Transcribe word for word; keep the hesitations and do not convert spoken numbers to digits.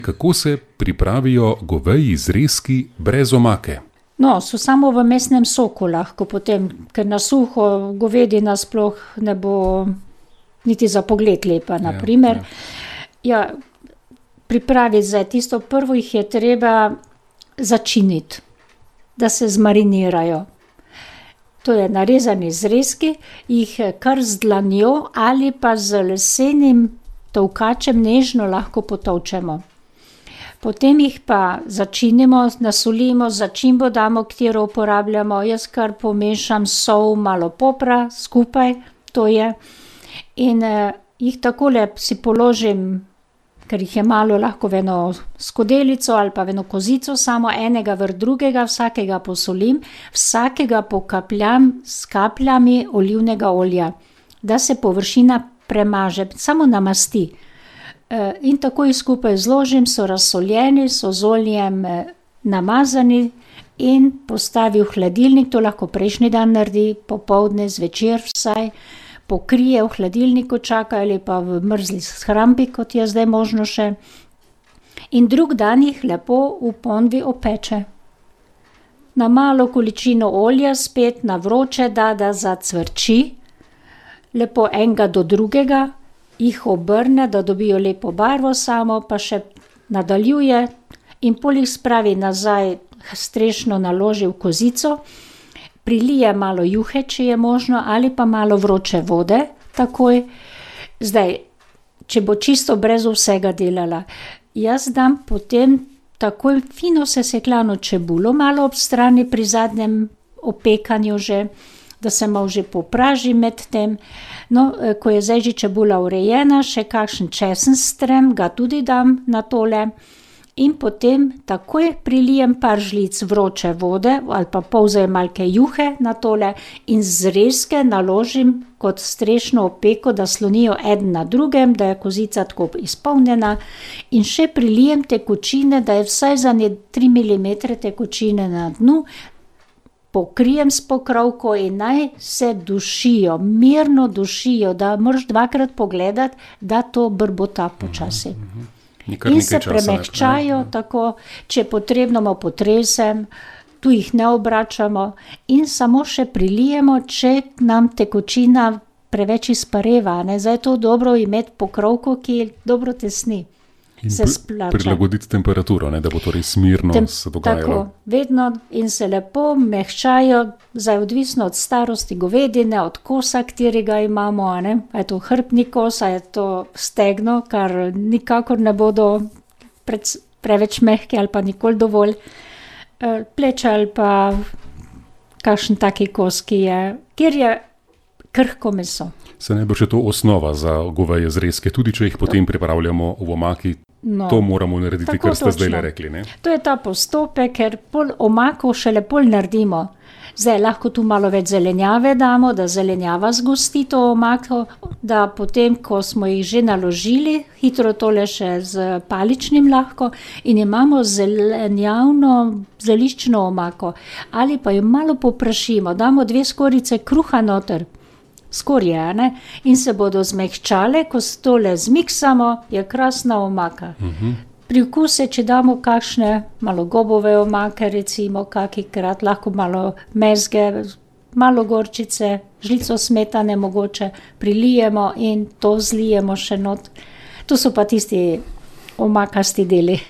Kako se pripravijo goveji zrezki brez omake? No, so samo v mesnem soku lahko potem, ker na suho govedina sploh ne bo niti za pogled lepa, na primer. Ja, ja, pripraviti za tisto prvo jih je treba začiniti, da se zmarinirajo. To je narezani zrezki, jih kar z dlanjo ali pa z lesenim tolkačem nežno lahko potolčemo. Potem jih pa začinimo, nasolimo, začimbo damo, katero uporabljamo. Jaz kar pomešam sol, malo popra skupaj, to je. In eh, jih takole si položim, ker jih je malo, lahko v eno skodelico ali pa v eno kozico, samo enega vrh drugega, vsakega posolim, vsakega pokapljam s kapljami olivnega olja, da se površina premaže, samo namasti. In tako jih skupaj zložim, so razsoljeni, so z oljem namazani in postavi v hladilnik, to lahko prejšnji dan naredi, popoldne, zvečer vsaj, pokrije v hladilniku, čaka ali pa v mrzli shrambi, kot je zdaj možno še. In drug dan jih lepo v ponvi opeče. Na malo količino olja spet na vroče da, da zacvrči, lepo enega do drugega, jih obrne, da dobijo lepo barvo samo, pa še nadaljuje in pol jih spravi nazaj, strešno naloži v kozico, prilije malo juhe, če je možno, ali pa malo vroče vode, takoj. Zdaj, če bo čisto brez vsega delala, jaz dam potem takoj fino sesekljano čebulo, malo ob strani pri zadnjem opekanju že, da se malo že popraži med tem. No, ko je zdaj že čebula urejena, še kakšen česen strem, ga tudi dam na tole in potem takoj prilijem par žlic vroče vode ali pa pol zajemalke juhe na tole in zrezke naložim kot strešno opeko, da slonijo eden na drugem, da je kozica tako izpolnjena in še prilijem tekočine, da je vsaj za ne tri milimetre tekočine na dnu, pokrijem s pokrovko in naj se dušijo, mirno dušijo, da moraš dvakrat pogledati, da to brbota počasi. In se premehčajo tako, če je potrebno, malo potresem, tu jih ne obračamo in samo še prilijemo, če nam tekočina preveč izpareva, ne, zdaj je to dobro imeti pokrovko, ki dobro tesni. In prilagoditi temperaturo, ne, da bo to res mirno Tem, se dogajalo. Tako, vedno in se lepo mehčajo, zdaj odvisno od starosti govedine, od kosa, katerega imamo, a ne, a je to hrbtni kos, a je to stegno, kar nikakor ne bodo pred, preveč mehke ali pa nikoli dovolj, pleče ali pa kakšen taki kos, ki je, kjer je krhko meso. Se najbrž je to osnova za goveje zrezke, tudi če jih potem pripravljamo v omaki. No, to moramo narediti, kar ste zdaj rekli, ne? To je ta postopek, ker pol omako šele pol naredimo. Zdaj lahko tu malo več zelenjave damo, da zelenjava zgosti to omako, da potem, ko smo jih že naložili, hitro tole še z paličnim lahko in imamo zelenjavno zeliščno omako. Ali pa jo malo poprašimo, damo dve skorjice kruha noter, skorje, ne, in se bodo zmehčale, ko se tole zmiksamo, je krasna omaka. Uh-huh. Pri okuse, če damo kakšne malo gobove omake, recimo, kakikrat, lahko malo mezge, malo gorčice, žlico smetane mogoče, prilijemo in to zlijemo še not. To so pa tisti omakasti deli.